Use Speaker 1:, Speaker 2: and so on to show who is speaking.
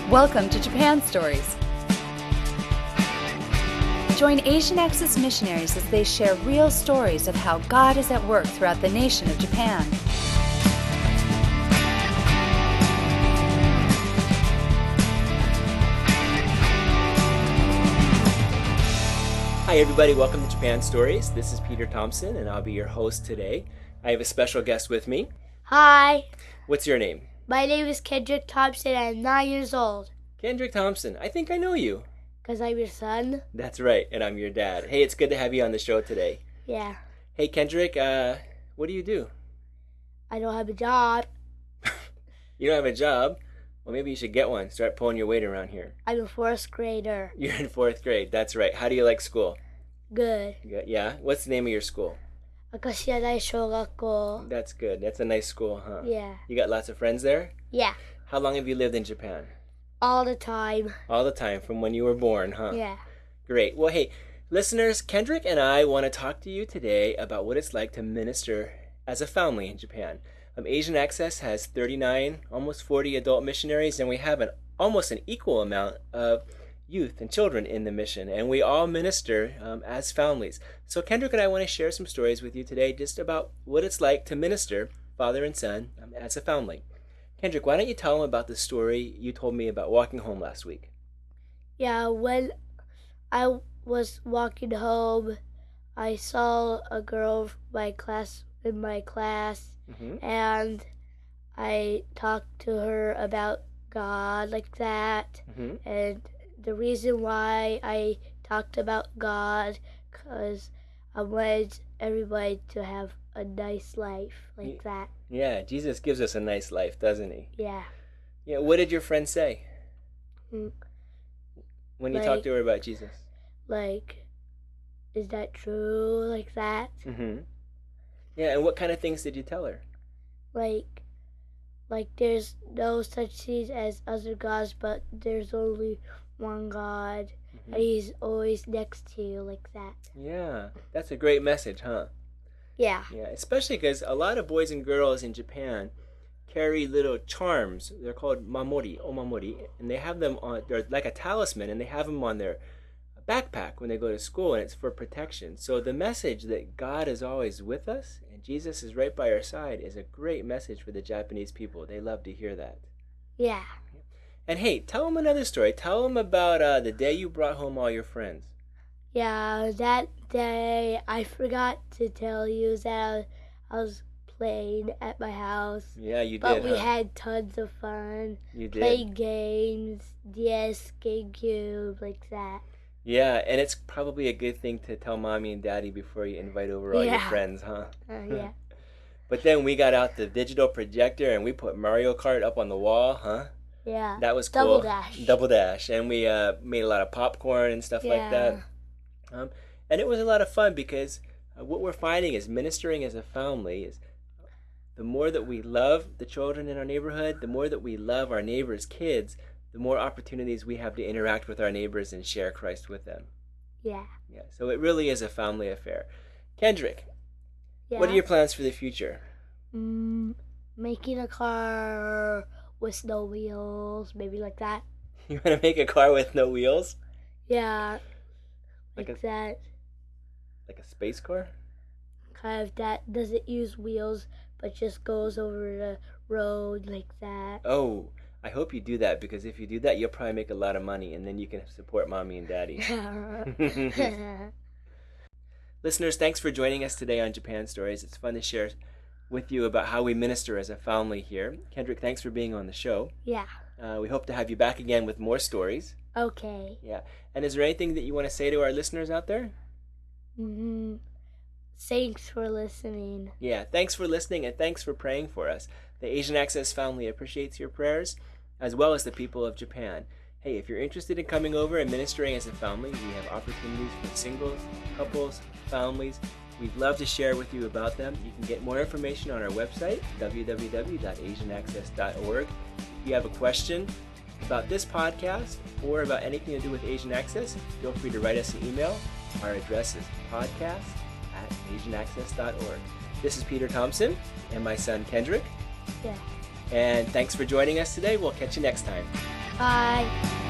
Speaker 1: Welcome to Japan Stories. Join Asian Access missionaries as they share real stories of how God is at work throughout the nation of Japan.
Speaker 2: Hi everybody, welcome to Japan Stories. This is Peter Thompson and I'll be your host today. I have a special guest with me.
Speaker 3: Hi,
Speaker 2: What's your name?
Speaker 3: my name is Kendrick Thompson. I'm 9 years old.
Speaker 2: Kendrick Thompson. I think I know you.
Speaker 3: Because I'm your son?
Speaker 2: That's right, and I'm your dad. Hey, it's good to have you on the show today.
Speaker 3: Yeah.
Speaker 2: Hey Kendrick, what do you do?
Speaker 3: I don't have a job.
Speaker 2: You don't have a job? Well, maybe you should get one. Start pulling your weight around here.
Speaker 3: I'm a fourth grader.
Speaker 2: You're in 4th grade. That's right. How do you like school?
Speaker 3: Good.
Speaker 2: Yeah? What's the name of your school?
Speaker 3: Akashiya Dai Shogakko.
Speaker 2: That's good. That's a nice school, huh?
Speaker 3: Yeah.
Speaker 2: You got lots of friends there?
Speaker 3: Yeah.
Speaker 2: How long have you lived in Japan?
Speaker 3: All the time.
Speaker 2: All the time, from when you were born, huh?
Speaker 3: Yeah.
Speaker 2: Great. Well, hey, listeners, Kendrick and I want to talk to you today about what it's like to minister as a family in Japan. Asian Access has 39, almost 40 adult missionaries, and we have almost an equal amount of youth and children in the mission, and we all minister as families. So Kendrick and I want to share some stories with you today just about what it's like to minister, father and son, as a family. Kendrick, why don't you tell them about the story you told me about walking home last week?
Speaker 3: Yeah, when I was walking home, I saw a girl in my class, and I talked to her about God like that, and the reason why I talked about God, because I wanted everybody to have a nice life like that.
Speaker 2: Yeah, Jesus gives us a nice life, doesn't he?
Speaker 3: Yeah.
Speaker 2: Yeah. What did your friend say when you talked to her about Jesus?
Speaker 3: Like, is that true? Like that?
Speaker 2: Yeah, and what kind of things did you tell her?
Speaker 3: Like there's no such thing as other gods, but there's only one God, and he's always next to you like that.
Speaker 2: Yeah, that's a great message, huh?
Speaker 3: Yeah.
Speaker 2: Yeah, especially because a lot of boys and girls in Japan carry little charms. They're called mamori, omamori, and they have them on, they're like a talisman, and they have them on their backpack when they go to school, and it's for protection. So the message that God is always with us and Jesus is right by our side is a great message for the Japanese people. They love to hear that.
Speaker 3: Yeah.
Speaker 2: And hey, tell them another story. Tell them about the day you brought home all your friends.
Speaker 3: Yeah, that day I forgot to tell you that I was playing at my house.
Speaker 2: Yeah, you did.
Speaker 3: But we had tons of fun.
Speaker 2: You did.
Speaker 3: Playing games, DS, GameCube, like that.
Speaker 2: Yeah, and it's probably a good thing to tell mommy and daddy before you invite over all your friends, huh?
Speaker 3: Yeah.
Speaker 2: But then we got out the digital projector and we put Mario Kart up on the wall, huh?
Speaker 3: Yeah.
Speaker 2: That was cool.
Speaker 3: Double Dash.
Speaker 2: And we made a lot of popcorn and stuff like that. And it was a lot of fun because what we're finding is ministering as a family is the more that we love the children in our neighborhood, the more that we love our neighbors' kids, the more opportunities we have to interact with our neighbors and share Christ with them.
Speaker 3: Yeah.
Speaker 2: Yeah. So it really is a family affair. Kendrick, what are your plans for the future?
Speaker 3: Making a car with no wheels, maybe like that.
Speaker 2: You want to make a car with no wheels?
Speaker 3: Yeah. Like that.
Speaker 2: Like a space car?
Speaker 3: Kind of that doesn't use wheels, but just goes over the road like that.
Speaker 2: Oh, I hope you do that, because if you do that, you'll probably make a lot of money, and then you can support mommy and daddy. Listeners, thanks for joining us today on Japan Stories. It's fun to share with you about how we minister as a family here. Kendrick, thanks for being on the show.
Speaker 3: Yeah.
Speaker 2: We hope to have you back again with more stories.
Speaker 3: Okay.
Speaker 2: Yeah. And is there anything that you want to say to our listeners out there?
Speaker 3: Thanks for listening.
Speaker 2: Yeah, thanks for listening, and thanks for praying for us. The Asian Access family appreciates your prayers, as well as the people of Japan. Hey, if you're interested in coming over and ministering as a family, we have opportunities for singles, couples, families. We'd love to share with you about them. You can get more information on our website, www.asianaccess.org. If you have a question about this podcast or about anything to do with Asian Access, feel free to write us an email. Our address is podcast@asianaccess.org. This is Peter Thompson and my son Kendrick.
Speaker 3: Yeah.
Speaker 2: And thanks for joining us today. We'll catch you next time.
Speaker 3: Bye.